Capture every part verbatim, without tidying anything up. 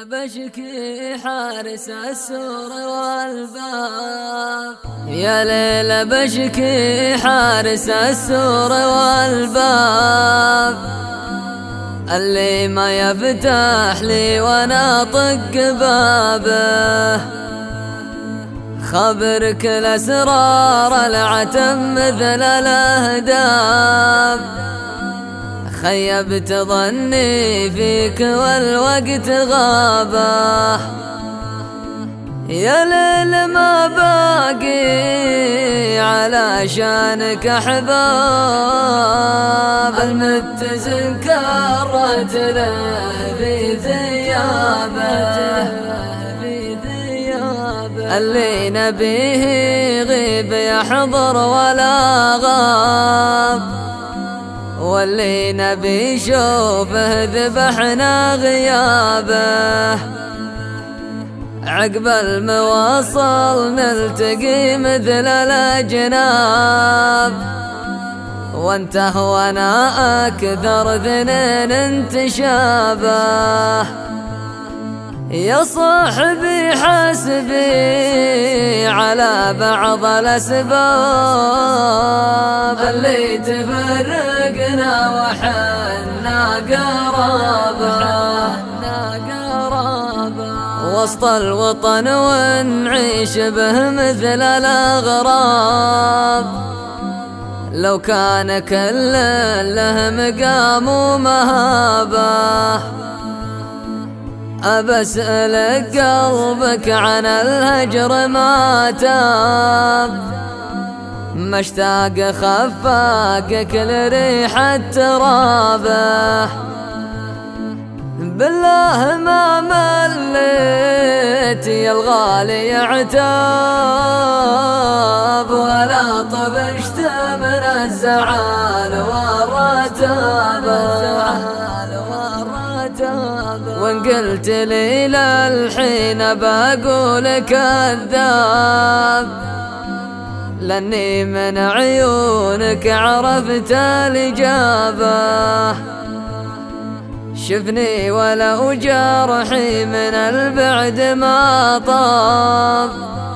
بشكي حارس السور والباب، يا ليل بشكي حارس السور والباب، اللي ما يفتح لي وانا طق بابه، خبرك الاسرار العتم مثل الاهداب، خيبت ظني فيك والوقت غابه، يا ليل ما باقي علشانك احباب، المتزن كرت له في ثيابه، اللي نبيه غيب يحضر ولا غاب، واللي نبي شوفه ذبحنا غيابه، عقب المواصل نلتقي مثل الأجناب، وانته وانا أكثر ذنين انتشابه، يا صاحبي حسبي على بعض الأسباب، اللي تفرقنا وحنا قرابة، وسط الوطن ونعيش به مثل الأغراب، لو كان كل له مقام ومهابة، أبسألك قلبك عن الهجر ما تاب، مشتاق خفاقك لريحة ترابه، بالله ما مليت يا الغالي عتاب، ولا طفشت من الزعل والرتابه، وان قلت لي للحين بقول كذاب، لاني من عيونك عرفت الإجابة، شفني ولو جرحي من البعد ما طاب،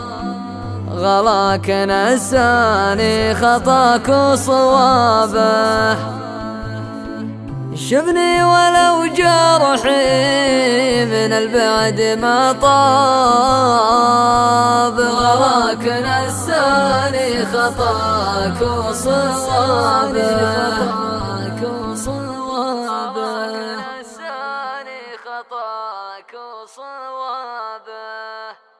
غلاك نساني خطاك وصوابه، شفني ولو جرحي من البعد ما طاب، غلاك نساني خطاك وصوابه، خطاك وصوابه.